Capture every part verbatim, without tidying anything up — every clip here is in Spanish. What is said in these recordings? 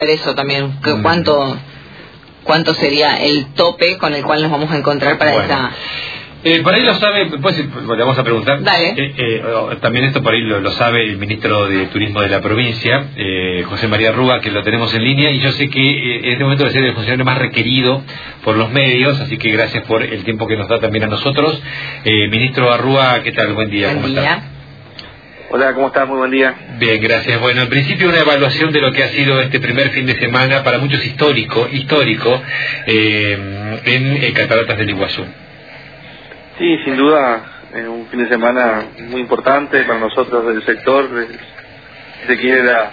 eso también, que cuánto cuánto sería el tope con el cual nos vamos a encontrar para bueno. esa... Eh, por ahí lo sabe, pues le vamos a preguntar. Dale. Eh, eh, también esto por ahí lo, lo sabe el ministro de Turismo de la provincia, eh, José María Rúa, que lo tenemos en línea, y yo sé que eh, en este momento va a ser el funcionario más requerido por los medios, así que gracias por el tiempo que nos da también a nosotros. Eh, ministro Rúa, ¿qué tal? Buen día, Buen ¿cómo día. está? Hola, ¿cómo estás? Muy buen día. Bien, gracias. Bueno, en principio una evaluación de lo que ha sido este primer fin de semana, para muchos histórico, histórico, eh, en eh, Cataratas del Iguazú. Sí, sin duda, eh, un fin de semana muy importante para nosotros del sector. Si se quiere la,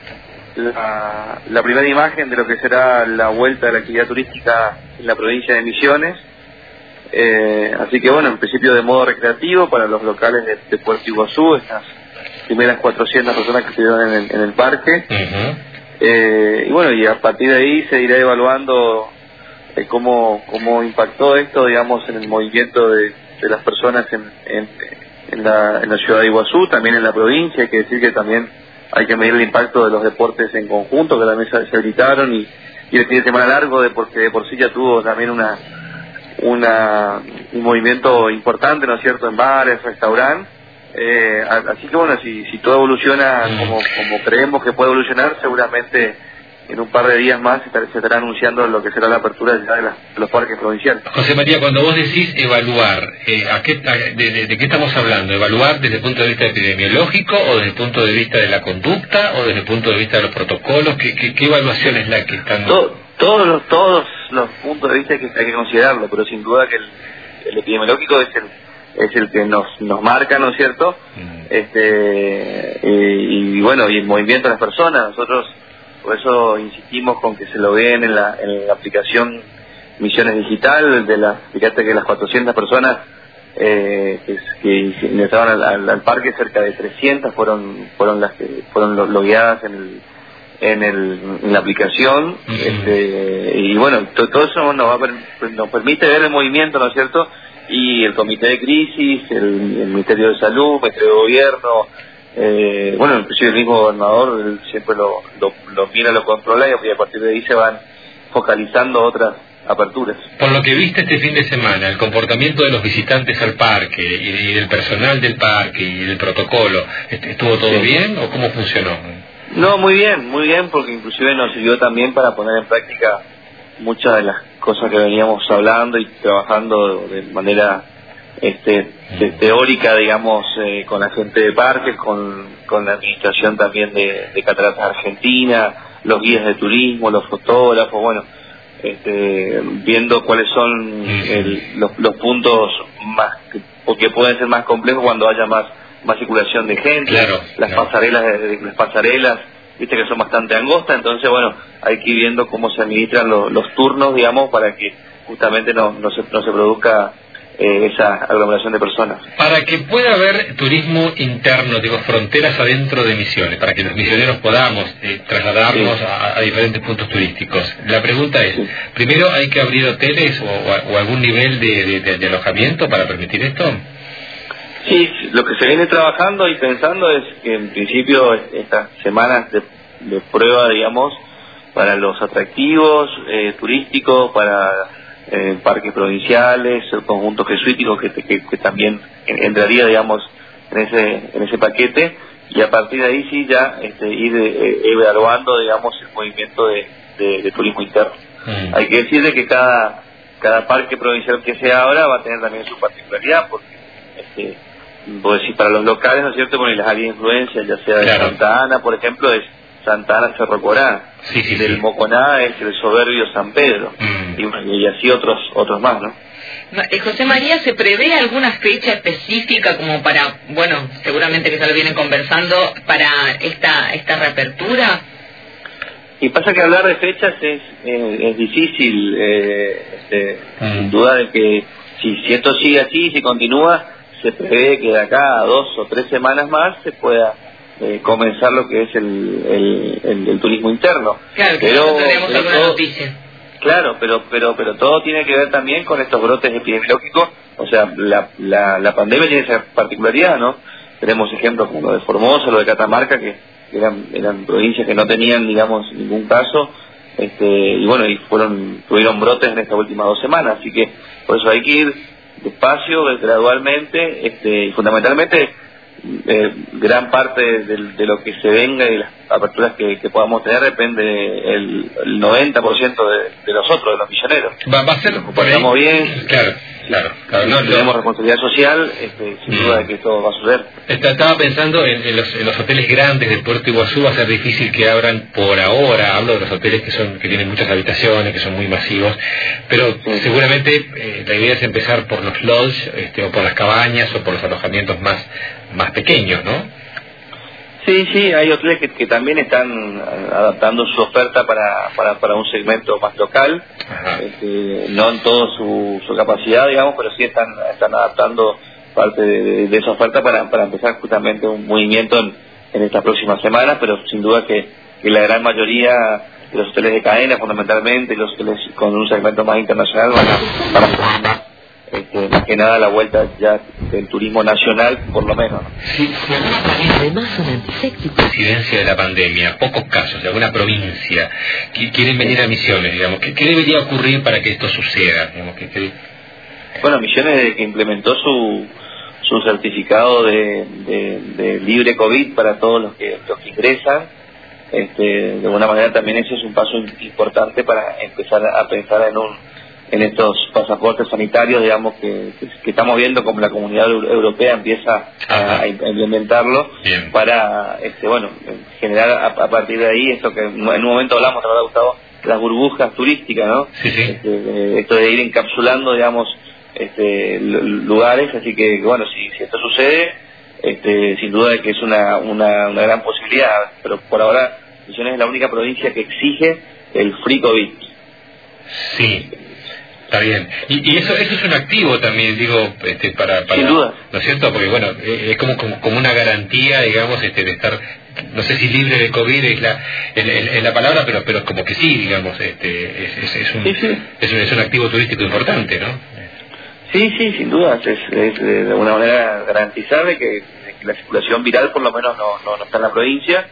la, la primera imagen de lo que será la vuelta de la actividad turística en la provincia de Misiones. Eh, así que bueno, en principio de modo recreativo para los locales de, de Puerto Iguazú, estas primeras cuatrocientas personas que estuvieron en el, en el parque. Uh-huh. eh, y bueno, y a partir de ahí se irá evaluando eh, cómo, cómo impactó esto, digamos, en el movimiento de, de las personas en, en, en, la, en la ciudad de Iguazú, también en la provincia. Hay que decir que también hay que medir el impacto de los deportes en conjunto, que también se, se habilitaron, y, y el fin de semana largo, de porque de por sí ya tuvo también una, una un movimiento importante, ¿no es cierto?, en bares, restaurantes. Eh, así que bueno, si, si todo evoluciona como, como creemos que puede evolucionar, seguramente en un par de días más se estará, se estará anunciando lo que será la apertura ya de, la, de los parques provinciales. José María, cuando vos decís evaluar, eh, ¿a qué, a, de, de, ¿de qué estamos hablando? ¿Evaluar desde el punto de vista epidemiológico o desde el punto de vista de la conducta o desde el punto de vista de los protocolos? ¿Qué, qué, qué evaluación es la que están...? Todo, todos, los, todos los puntos de vista que hay que considerarlo, pero sin duda que el, el epidemiológico es el es el que nos nos marca, ¿no es cierto? Mm. Este y, y bueno, y el movimiento de las personas. Nosotros por eso insistimos con que se lo vean en la, en la aplicación Misiones Digital. De la, fíjate que las cuatrocientas personas eh, que, que ingresaron al, al, al parque, cerca de trescientas fueron fueron las que fueron logueadas en el en el en la aplicación. Mm. este y bueno, to, todo eso nos va a, nos permite ver el movimiento, ¿no es cierto? Y el Comité de Crisis, el, el Ministerio de Salud, el Ministerio de Gobierno, eh, bueno, inclusive el mismo gobernador, él siempre lo, lo, lo mira, lo controla, y a partir de ahí se van focalizando otras aperturas. Por lo que viste este fin de semana, el comportamiento de los visitantes al parque y, y del personal del parque y del protocolo, ¿estuvo todo sí. bien o cómo funcionó? No, muy bien, muy bien, porque inclusive nos sirvió también para poner en práctica muchas de las cosas que veníamos hablando y trabajando de manera este de, teórica, digamos, eh, con la gente de parques, con, con la administración también de, de Cataratas Argentina, los guías de turismo, los fotógrafos, bueno, este, viendo cuáles son el, los, los puntos más que, porque pueden ser más complejos cuando haya más más circulación de gente, claro, las claro. pasarelas de, las pasarelas viste que son bastante angostas, entonces bueno, hay que ir viendo cómo se administran los, los turnos, digamos, para que justamente no, no, se, no se produzca eh, esa aglomeración de personas. Para que pueda haber turismo interno, digo, fronteras adentro de Misiones, para que los misioneros podamos eh, trasladarnos sí. a, a diferentes puntos turísticos. La pregunta es, sí. primero, ¿hay que abrir hoteles o, o algún nivel de, de, de, de alojamiento para permitir esto? Sí, lo que se viene trabajando y pensando es que en principio estas semanas de, de prueba, digamos, para los atractivos eh, turísticos, para eh, parques provinciales, el conjunto jesuítico que, que, que también entraría, digamos, en ese en ese paquete, y a partir de ahí sí ya este, ir eh, evaluando, digamos, el movimiento de, de, de turismo interno. Mm. Hay que decirle que cada cada parque provincial que sea ahora va a tener también su particularidad, porque este pues si para los locales, ¿no es cierto?, con las áreas de influencia, ya sea de claro. Santa Ana, por ejemplo, es Santa Ana Cerro Corá, sí, sí, del sí. Moconá es el soberbio San Pedro, mm. y, y así otros otros más, ¿no? Eh, José María, ¿se prevé alguna fecha específica como para, bueno, seguramente que ya lo vienen conversando, para esta esta reapertura? Y pasa que hablar de fechas es eh, es difícil, eh, este, mm. sin duda de que si, si esto sigue así, si continúa, se prevé que de acá a dos o tres semanas más se pueda eh, comenzar lo que es el, el, el, el turismo interno. Claro, que pero, tenemos pero alguna todo, noticia. Claro, pero pero pero todo tiene que ver también con estos brotes epidemiológicos. O sea, la, la, la pandemia tiene esa particularidad, ¿no? Tenemos ejemplos como lo de Formosa, lo de Catamarca, que eran, eran provincias que no tenían, digamos, ningún caso, este, y bueno, y fueron, tuvieron brotes en estas últimas dos semanas, así que por eso hay que ir despacio, gradualmente, este, y fundamentalmente eh, gran parte de, de lo que se venga y las aperturas que, que podamos tener depende el, el noventa por ciento de, de nosotros, de los milloneros. Va, va a ser por ahí. Estamos bien. Claro, claro. claro no, tenemos no. responsabilidad social, este, sin duda de que esto va a suceder. Estaba pensando en, en, los, en los hoteles grandes del Puerto Iguazú. Va a ser difícil que abran por ahora. Hablo de los hoteles que son que tienen muchas habitaciones, que son muy masivos, pero sí. seguramente eh, la idea es empezar por los lodge, este, o por las cabañas, o por los alojamientos más más pequeños, ¿no? Sí, sí, hay hoteles que, que también están adaptando su oferta para, para, para un segmento más local, este, no en toda su, su capacidad, digamos, pero sí están, están adaptando parte de, de esa oferta para, para empezar justamente un movimiento en, en estas próximas semanas, pero sin duda que, que la gran mayoría de los hoteles de cadena, fundamentalmente, los hoteles con un segmento más internacional, van a, van a Este, más que nada la vuelta ya del turismo nacional, por lo menos. Sí, sí. Además, una incidencia de la pandemia, pocos casos de alguna provincia que quieren venir a Misiones, digamos, ¿qué, qué debería ocurrir para que esto suceda? Digamos, que, que... Bueno, Misiones desde que implementó su su certificado de, de, de libre COVID para todos los que los que ingresan, este, de alguna manera también ese es un paso importante para empezar a pensar en un en estos pasaportes sanitarios, digamos, que, que, que estamos viendo como la comunidad europea empieza a, a implementarlo. Bien. Para, este, bueno, generar a, a partir de ahí esto que en un momento hablamos, ¿verdad, Gustavo? Las burbujas turísticas, ¿no? Sí, sí. Este, esto de ir encapsulando, digamos, este, lugares, así que, bueno, si, si esto sucede, este, sin duda de que es una, una, una gran posibilidad, pero por ahora Misiones es la única provincia que exige el free COVID. Sí. Está bien. Y, y eso eso es un activo también, digo, este, para, para... Sin duda. ¿No es cierto? Porque, bueno, es como, como, como una garantía, digamos, este, de estar, no sé si libre de COVID es la es, es la palabra, pero pero como que sí, digamos, este es, es, es, un, sí, sí. es, un, es un activo turístico importante, ¿no? Sí, sí, sin duda. Es, es de alguna manera garantizar de que, de que la circulación viral por lo menos no, no, no está en la provincia.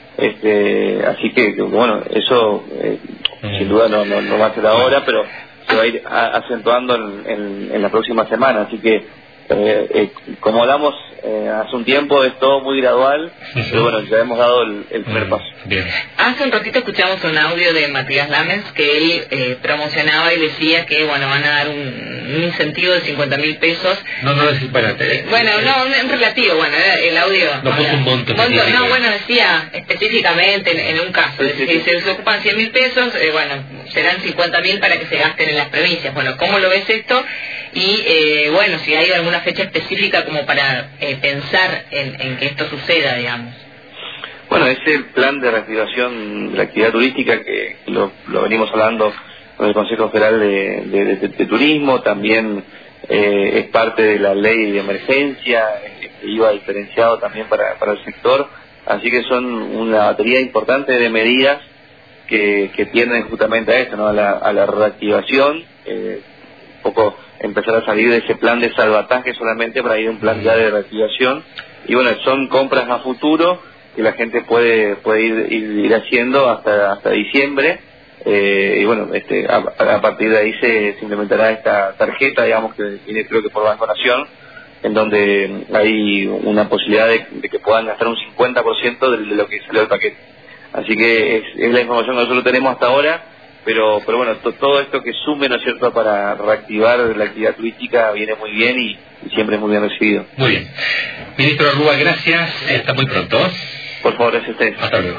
Este, así que, bueno, eso eh, mm. sin duda no, no, no va a ser ahora, pero se va a ir acentuando en, en, en la próxima semana, así que eh, eh, como hablamos eh, hace un tiempo, es todo muy gradual, sí, pero bueno, ya hemos dado el, el primer paso. Bien. Hace un ratito escuchamos un audio de Matías Lames que él eh, promocionaba y decía que bueno, van a dar un, un incentivo de cincuenta mil pesos. No, no, es para eh, bueno, no, en relativo, bueno, el audio. No puso un monto. monto no, bueno, decía específicamente en, en un caso, sí, sí, si sí. se ocupan cien mil pesos, eh, bueno, serán cincuenta mil para que se gasten en las provincias. Bueno, ¿cómo lo ves esto? Y eh, bueno, si hay alguna fecha específica como para eh, pensar en, en que esto suceda, digamos. Bueno, ese plan de reactivación de la actividad turística que lo, lo venimos hablando con el Consejo Federal de, de, de, de Turismo, también eh, es parte de la ley de emergencia, eh, que iba diferenciado también para, para el sector, así que son una batería importante de medidas que, que tienden justamente a esto, ¿no? a, la, a la reactivación, eh, un poco empezar a salir de ese plan de salvataje solamente para ir a un plan ya de reactivación, y bueno, son compras a futuro que la gente puede puede ir, ir, ir haciendo hasta hasta diciembre, eh, y bueno, este a, a partir de ahí se, se implementará esta tarjeta, digamos, que viene creo que por Banco Nación, en donde hay una posibilidad de, de que puedan gastar un cincuenta por ciento de, de lo que salió del paquete. Así que es, es la información que nosotros tenemos hasta ahora, pero pero bueno, to, todo esto que sume, ¿no es cierto?, para reactivar la actividad turística viene muy bien y, y siempre es muy bien recibido. Muy bien. Ministro Arrúa, gracias. Hasta muy pronto. Por favor, gracias a ustedes. Hasta luego.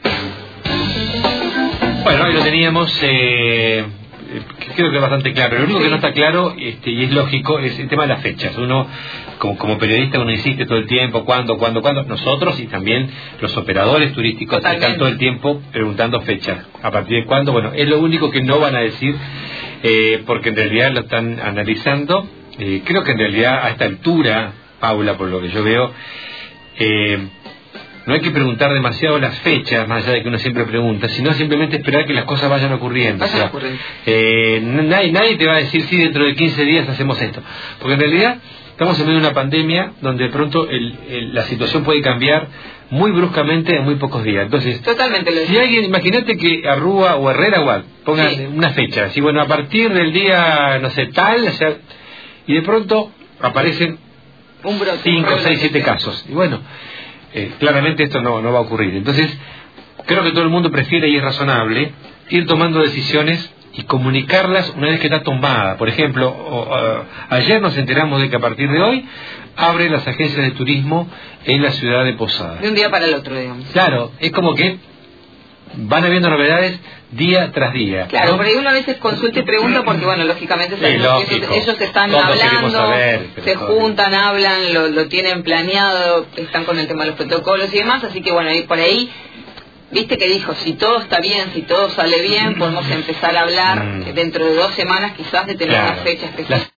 Bueno, ahí lo teníamos, eh, creo que es bastante claro. Lo único que no está claro, este, y es lógico, es el tema de las fechas. Uno, como, como periodista, uno insiste todo el tiempo, cuándo, cuándo, cuándo. Nosotros y también los operadores turísticos están todo el tiempo preguntando fechas. ¿A partir de cuándo? Bueno, es lo único que no van a decir, eh, porque en realidad lo están analizando. Eh, creo que en realidad a esta altura, Paula, por lo que yo veo, eh, no hay que preguntar demasiado las fechas, más allá de que uno siempre pregunta, sino simplemente esperar que las cosas vayan ocurriendo. Vayan o sea, ocurriendo. Eh, nadie, nadie te va a decir, sí, dentro de quince días hacemos esto. Porque en realidad estamos en medio de una pandemia donde de pronto el, el, la situación puede cambiar muy bruscamente en muy pocos días. Entonces, totalmente lo si alguien, imagínate que Arrúa o Herrera igual pongan sí. una fecha, así bueno, a partir del día, no sé, tal, o sea, y de pronto aparecen un brote, cinco, seis, siete casos. Y bueno, eh, claramente esto no, no va a ocurrir. Entonces, creo que todo el mundo prefiere, y es razonable, ir tomando decisiones y comunicarlas una vez que está tomada. Por ejemplo, o, uh, ayer nos enteramos de que a partir de hoy abren las agencias de turismo en la ciudad de Posadas. De un día para el otro, digamos. Claro, es como que van habiendo novedades día tras día. Claro, ¿no? pero ahí una vez consulta y pregunta porque, bueno, lógicamente sí, lógico. ellos, ellos están Todos hablando, saber, se juntan, hablan, lo, lo tienen planeado, están con el tema de los protocolos y demás, así que, bueno, y por ahí... Viste que dijo, si todo está bien, si todo sale bien, podemos empezar a hablar mm. dentro de dos semanas quizás de tener claro. una fecha específica.